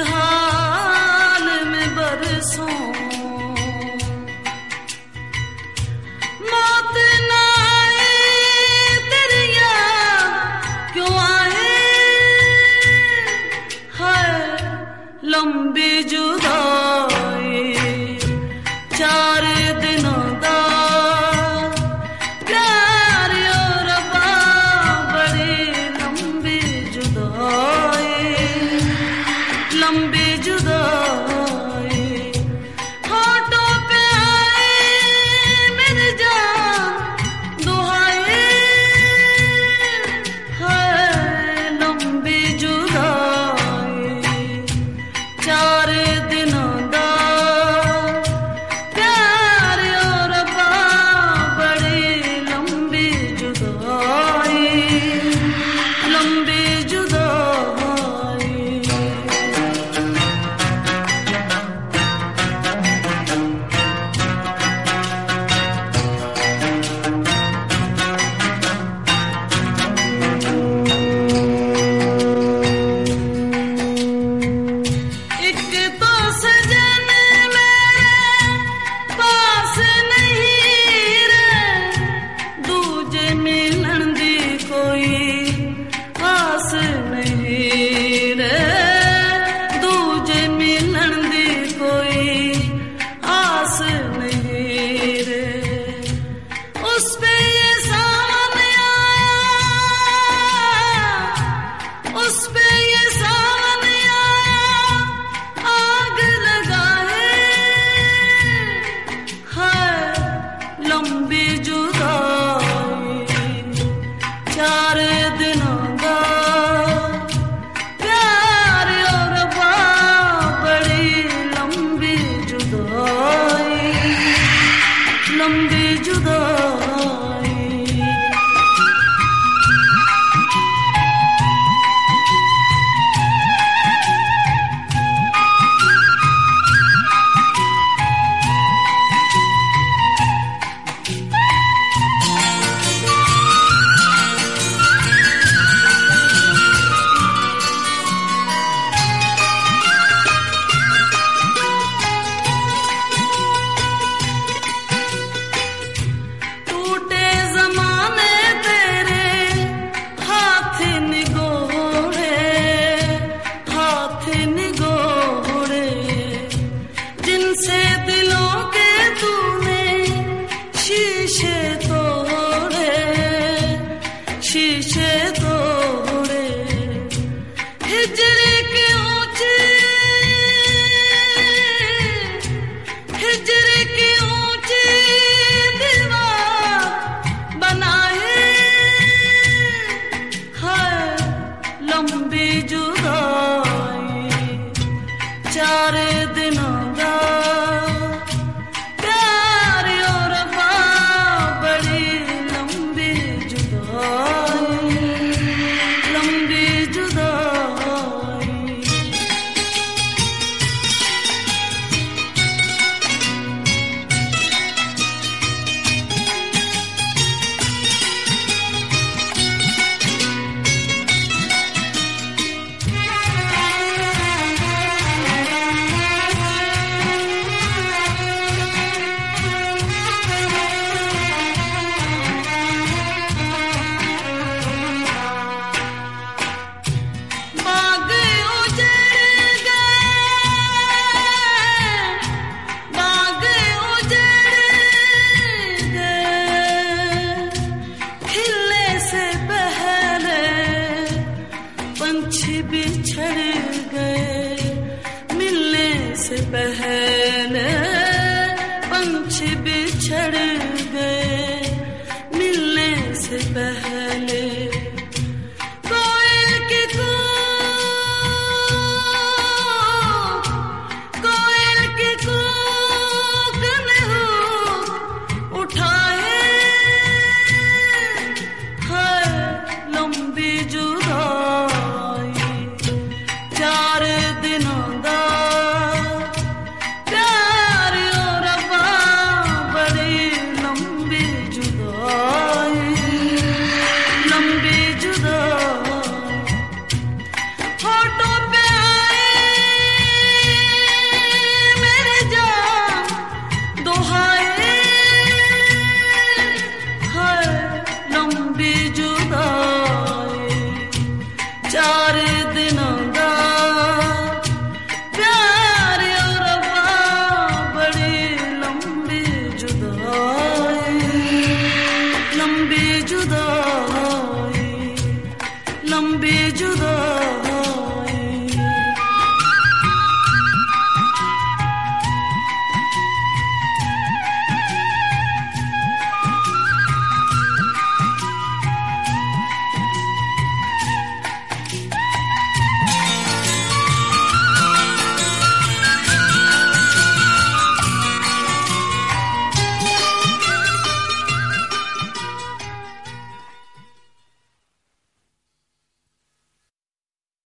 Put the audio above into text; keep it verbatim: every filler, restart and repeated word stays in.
हाल में बरसों मौत ना आए तेरी याद क्यों आए है लंबी जुदाई चार दिनों दा प्यार और रब्बा बड़ी लंबी जुदाई लंबी जुदाई होठों पे आए मेरी जान दुहाई है लंबी जुदाई चार दिनों दा प्यार और रब्बा बड़ी लंबी जुदाई लंबी जुदाई एक तो सजन मेरे पास नहीं रे दूजे मिलन दी कोई आस नहीं रे दूजे मिलन दी कोई आस नहीं रे उस पे ये सामने आया उस पे ये सामने आया आग लगाए है लंबी जुदाई चार दिनों दा प्यार और रब्बा बड़ी लंबी जुदाई लंबी जुदाई टूटे ज़माने तेरे हाथ निगोड़े हाथ निगोड़े जिनसे दिलों के तूने शीशे तोड़े शीशे तोड़े हिजर के ऊंचे हिजर के ऊंचे दीवार बनाए है लंबी जुदाई चार दिनों दा प्यार और रब्बा बड़ी लंबी जुदाई लंबी जुदाई बाग उजड़ गए बाग उजड़ गए खिलने से पहले पंछी बिछड़ गए मिलने से पहले पंछी बिछड़ गए मिलने से पहले कोयल की कूक कोयल की कूक ने हुक उठाए है लंबी जुदाई चार दिनों दा